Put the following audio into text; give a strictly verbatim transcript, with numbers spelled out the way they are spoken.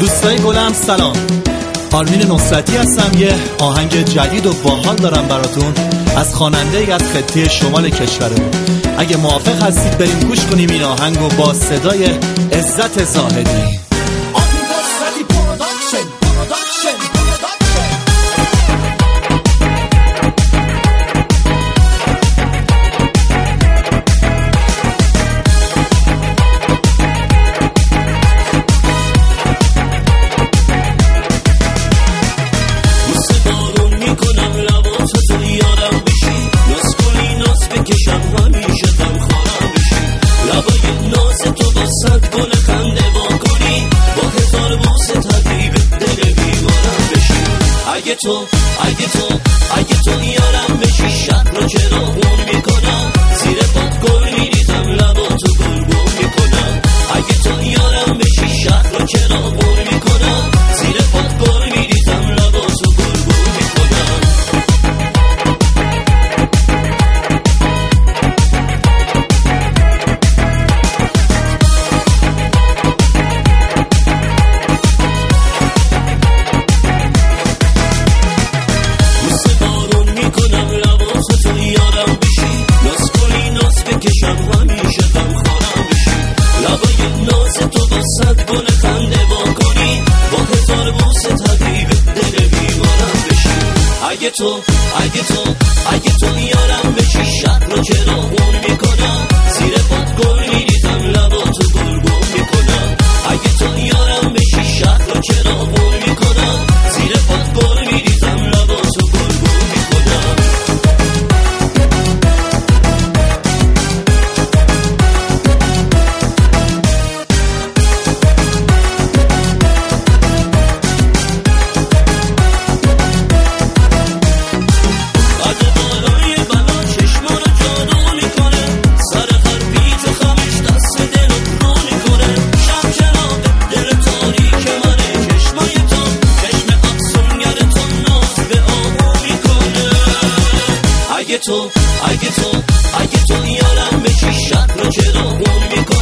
دوستای گلم سلام، آرمین نصرتی هستم. یه آهنگ جدید و باحال دارم براتون از خواننده ای از خطه شمال کشورمون. اگه موافق هستید بریم گوش کنیم این آهنگو با صدای عزت زاهدی. اگه تو اگه تو اگه تو یارم بشی شب رو چرا اون میکنم، زیر پات گل میریزم لباتو گلگون میکنم. اگه تو یارم بشی شب رو چرا اون میکنم، زیر پات گل میریزم لباتو گلگون میکنم. اگه تو اگه تو اگه تو یارم بشی شب رو چرا اون میکنم، زیر پات گل میریزم لباتو گلگون میکنم. اگه تو یارم بشی شب رو چرا اون میکنم، زیر پات گل میریزم لباتو گلگون میکنم. اگه تو اگه تو اگه تو یارم بشی شب رو چرا اون میکنم،